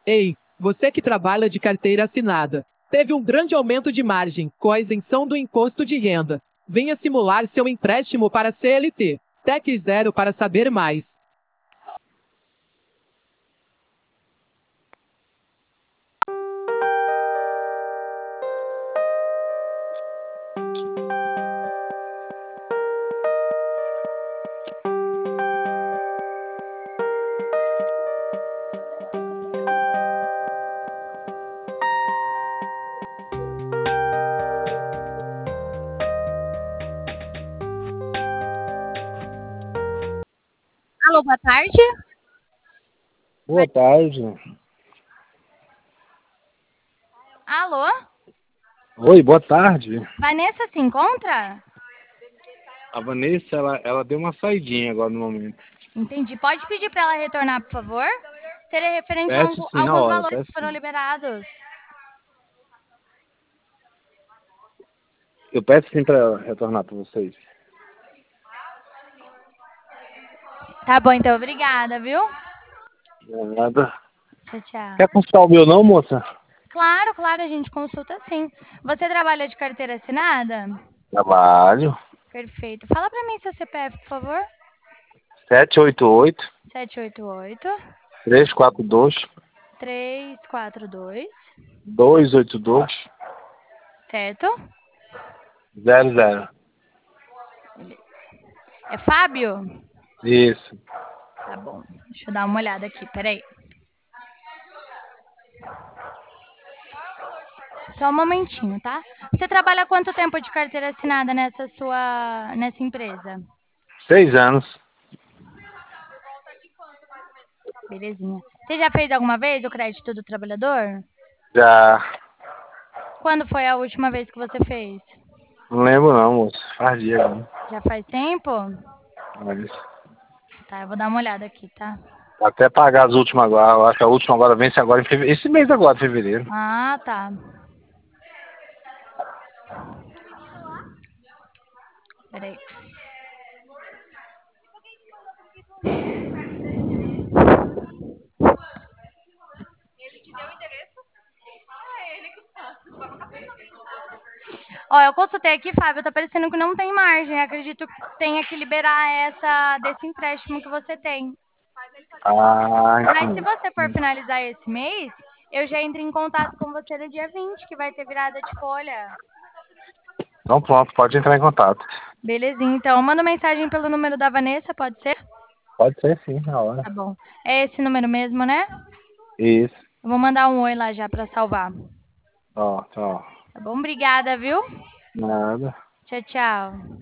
Ei, você que trabalha de carteira assinada, teve um grande aumento de margem com a isenção do imposto de renda. Venha simular seu empréstimo para CLT. TEC Zero para saber mais. Alô, boa tarde. Boa tarde. Alô? Oi, boa tarde. Vanessa se encontra? A Vanessa, ela deu uma saidinha agora no momento. Entendi. Pode pedir para ela retornar, por favor? Seria referente a Peço sim, na alguns hora, valores peço que foram sim. liberados. Eu peço sim pra ela retornar pra vocês. Tá bom, então. Obrigada, viu? Nada. Tchau, tchau. Quer consultar o meu não, moça? Claro, claro, a gente consulta sim. Você trabalha de carteira assinada? Trabalho. Perfeito. Fala para mim seu CPF, por favor. 788 788 342 342, 282 certo? 00. Beleza. É Fábio? Isso. Tá bom. Deixa eu dar uma olhada aqui, peraí. Só um momentinho, tá? Você trabalha quanto tempo de carteira assinada nessa empresa? 6 anos. Belezinha. Você já fez alguma vez o crédito do trabalhador? Já. Quando foi a última vez que você fez? Não lembro não, moça. Faz dia, né? Já faz tempo? Mas Tá, eu vou dar uma olhada aqui, tá? até pagar as últimas agora. Eu acho que a última agora vence agora em fevereiro. Esse mês agora, fevereiro. Ah, tá. Peraí. Ó, eu consultei aqui, Fábio, tá parecendo que não tem margem. Acredito que tenha que liberar essa desse empréstimo que você tem. Ah, Mas se entendi. você for finalizar esse mês, eu já entro em contato com você no dia 20, que vai ter virada de folha. Então pronto, pode entrar em contato. Belezinha, então. Manda mensagem pelo número da Vanessa, pode ser? Pode ser sim, na hora. Tá bom. É esse número mesmo, né? Isso. Eu vou mandar um oi lá já pra salvar. Ó, tchau. Tá bom? Obrigada, viu? Nada. Tchau, tchau.